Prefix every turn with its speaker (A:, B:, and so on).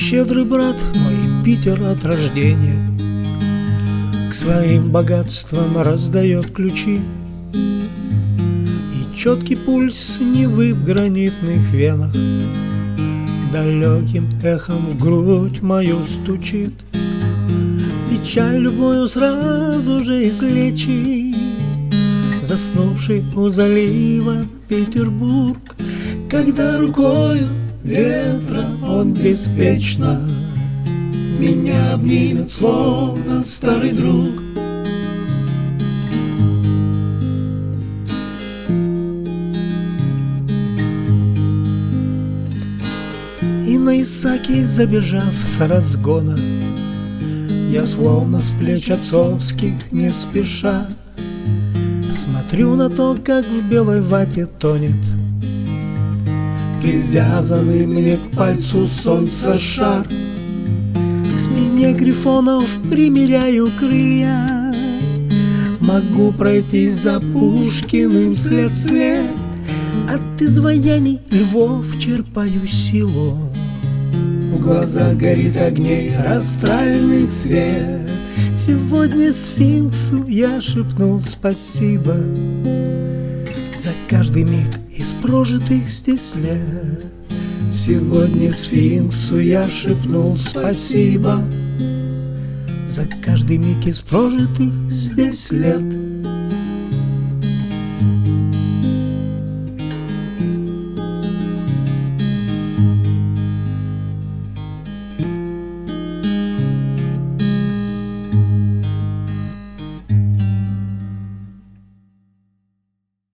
A: Щедрый брат мой Питер от рождения к своим богатствам раздает ключи, и четкий пульс Невы в гранитных венах далеким эхом в грудь мою стучит. Печаль любую сразу же излечит заснувший у залива Петербург, когда рукою ветра он беспечно меня обнимет, словно старый друг. И на Исаки, забежав с разгона, я словно с плеч отцовских не спеша смотрю на то, как в белой вате тонет привязанный мне к пальцу солнца шар. К спине грифонов примеряю крылья, могу пройти за Пушкиным след в след, от изваяний львов черпаю силу, в глазах горит огней растральный свет. Сегодня сфинксу я шепнул спасибо за каждый миг из прожитых здесь лет. Сегодня сфинксу я шепнул спасибо за каждый миг из прожитых здесь лет.